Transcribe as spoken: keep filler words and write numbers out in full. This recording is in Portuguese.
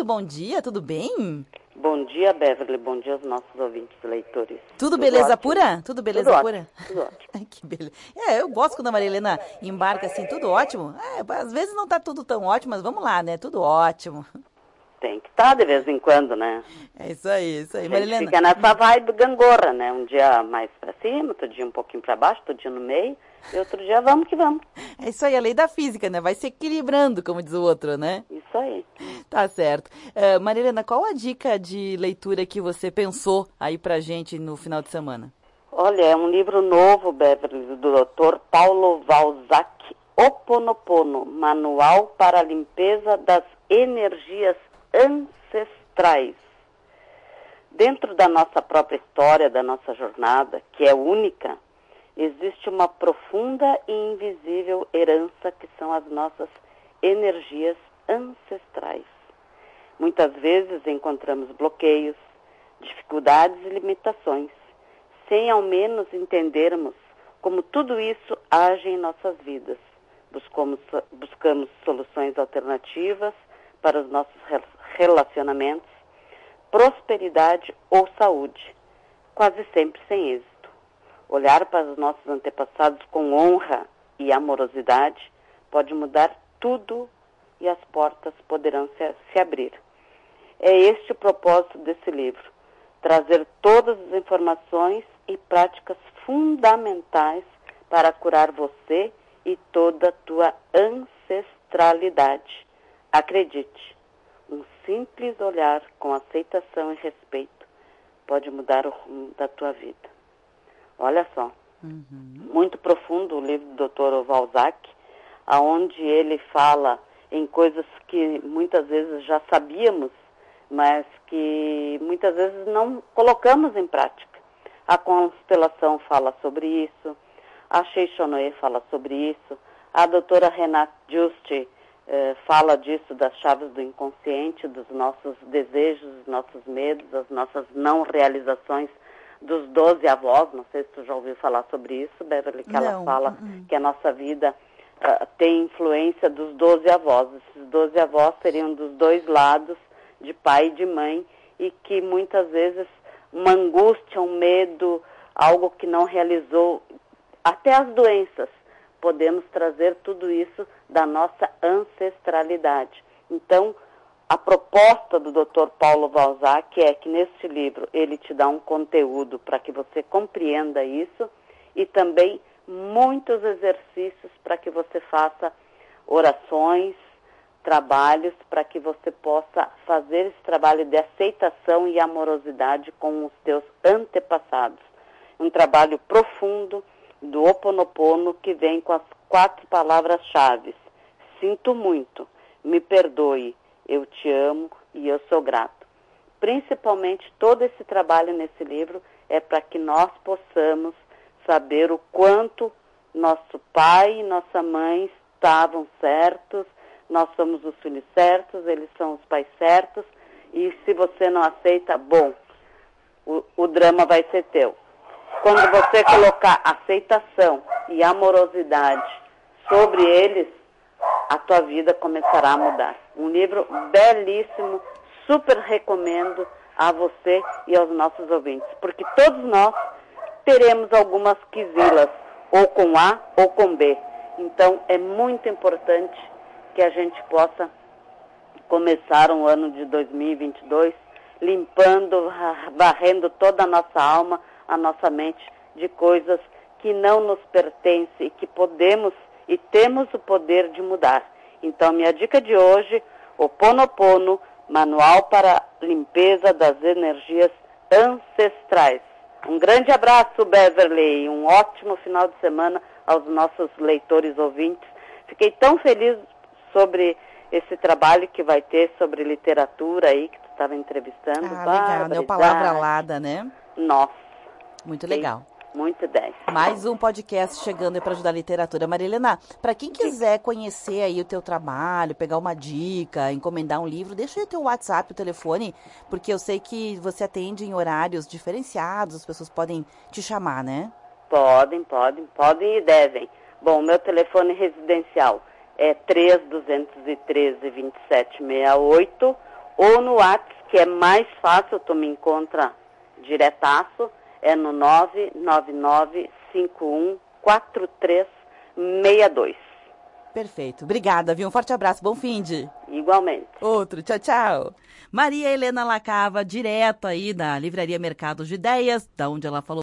bom dia, tudo bem? Bom dia, Beverly, bom dia aos nossos ouvintes e leitores. Tudo, tudo beleza ótimo. Pura? Tudo beleza tudo pura? Ótimo, tudo ótimo. Ai, que beleza. É, eu gosto quando a Maria Helena embarca assim, tudo ótimo. É, às vezes não tá tudo tão ótimo, mas vamos lá, né? Tudo ótimo. Tem que estar tá de vez em quando, né? É isso aí, isso aí. A Maria gente Helena... fica nessa vibe gangorra, né? Um dia mais pra cima, outro dia um pouquinho pra baixo, outro dia no meio, e outro dia vamos que vamos. É isso aí, a lei da física, né? Vai se equilibrando, como diz o outro, né? Isso aí. Tá certo. Uh, Maria Helena, qual a dica de leitura que você pensou aí pra gente no final de semana? Olha, é um livro novo, Beverly, do doutor Paulo Valzac, Ho'oponopono, Manual para a Limpeza das Energias Ancestrais. Dentro da nossa própria história, da nossa jornada, que é única, existe uma profunda e invisível herança que são as nossas energias ancestrais. Muitas vezes encontramos bloqueios, dificuldades e limitações, sem ao menos entendermos como tudo isso age em nossas vidas. Buscamos, buscamos soluções alternativas para os nossos relacionamentos, prosperidade ou saúde, quase sempre sem êxito. Olhar para os nossos antepassados com honra e amorosidade pode mudar tudo e as portas poderão se, se abrir. É este o propósito desse livro, trazer todas as informações e práticas fundamentais para curar você e toda a tua ancestralidade. Acredite, um simples olhar com aceitação e respeito pode mudar o rumo da tua vida. Olha só, uhum. Muito profundo o livro do doutor Valzac, onde ele fala em coisas que muitas vezes já sabíamos, mas que muitas vezes não colocamos em prática. A constelação fala sobre isso, a Seixonoe fala sobre isso, a doutora Renate Juste eh, fala disso, das chaves do inconsciente, dos nossos desejos, dos nossos medos, das nossas não realizações, dos doze avós. Não sei se tu já ouviu falar sobre isso, Beverly, que não. Ela fala uh-uh. que a nossa vida uh, tem influência dos doze avós. Esses doze avós seriam dos dois lados, de pai e de mãe, e que muitas vezes uma angústia, um medo, algo que não realizou, até as doenças, podemos trazer tudo isso da nossa ancestralidade. Então, a proposta do doutor Paulo Valzac é que neste livro ele te dá um conteúdo para que você compreenda isso e também muitos exercícios para que você faça orações, trabalhos para que você possa fazer esse trabalho de aceitação e amorosidade com os teus antepassados. Um trabalho profundo do Ho'oponopono que vem com as quatro palavras-chave. Sinto muito, me perdoe, eu te amo e eu sou grato. Principalmente todo esse trabalho nesse livro é para que nós possamos saber o quanto nosso pai e nossa mãe estavam certos. Nós somos os filhos certos, eles são os pais certos, e se você não aceita, bom, o, o drama vai ser teu. Quando você colocar aceitação e amorosidade sobre eles, a tua vida começará a mudar. Um livro belíssimo, super recomendo a você e aos nossos ouvintes, porque todos nós teremos algumas quizilas, ou com A ou com B. Então, é muito importante que a gente possa começar um ano de dois mil e vinte e dois limpando, varrendo toda a nossa alma, a nossa mente de coisas que não nos pertencem e que podemos e temos o poder de mudar. Então, minha dica de hoje, Ho'oponopono, Manual para a Limpeza das Energias Ancestrais. Um grande abraço, Beverly, e um ótimo final de semana aos nossos leitores ouvintes. Fiquei tão feliz sobre esse trabalho que vai ter sobre literatura aí, que tu estava entrevistando. Ah, legal, deu palavra alada, né? Nossa. Muito legal. Muito dez. Mais um podcast chegando aí para ajudar a literatura. Maria Helena, para quem quiser conhecer aí o teu trabalho, pegar uma dica, encomendar um livro, deixa aí o teu WhatsApp, o telefone, porque eu sei que você atende em horários diferenciados, as pessoas podem te chamar, né? Podem, podem, podem e devem. Bom, meu telefone residencial é três dois um três, dois sete seis oito ou no WhatsApp, que é mais fácil, tu me encontra diretaço, é no nove nove nove cinco um quatro três seis dois. Perfeito. Obrigada, viu? Um forte abraço. Bom finde. Igualmente. Outro. Tchau, tchau. Maria Helena Lacava, direto aí da Livraria Mercado de Ideias, da onde ela falou